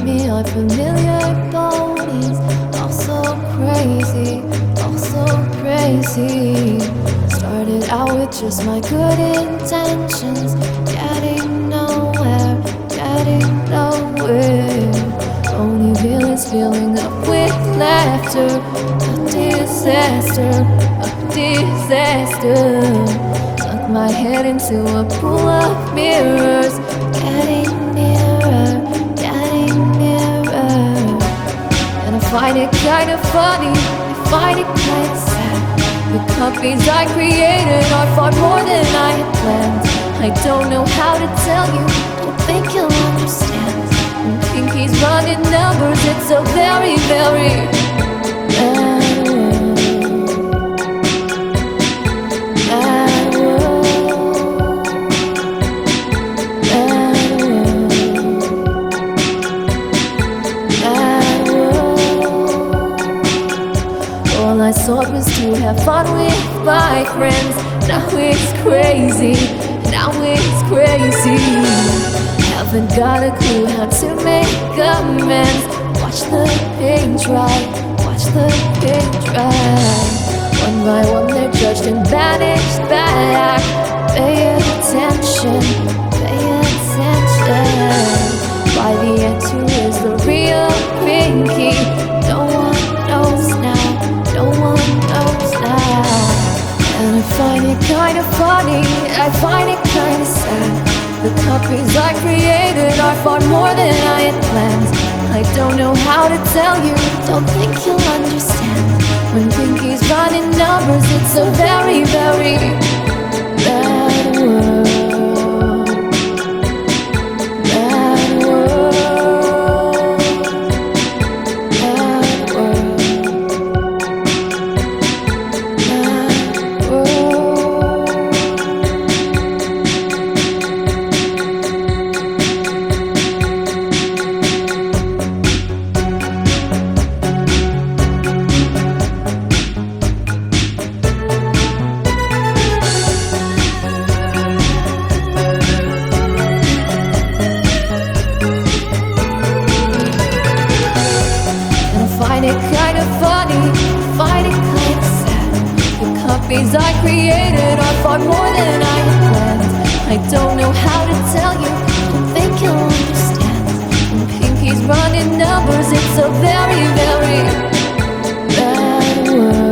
me are familiar ponies, all so crazy, all so crazy. Started out with just my good intentions, getting nowhere, getting nowhere. Only villains filling up with laughter, a disaster, a disaster. Sunk my head into a pool of mirrors, getting nearer, getting nearer. And I find it kind of funny, I find it kind of sad. The copies I created are far more than I had planned. I don't know how to tell you, don't think you'll understand. When Pinky's running numbers, it's a very, very bad world. Bad world. Bad world. Bad world. All I sought was to have fun with my friends. Now it's crazy, now it's crazy. Haven't got a clue how to make amends. Watch the paint dry, watch the paint dry. One by one they're judged and banished back. Pay attention, pay attention. By the end, who is the real Pinky? No one knows now, no one knows now. And I find it kind of funny, I find it kind of sad. The copies I created are far more than I had planned. I don't know how to tell you, don't think you'll understand. When Pinky's running numbers, it's a very, very bad world. Bad world. Bad world. Bad world. Find it kind of funny, find it kind of sad. The copies I created are far more than I had planned. I don't know how to tell you, don't think you'll understand. When Pinky's running numbers, it's a very, very bad world.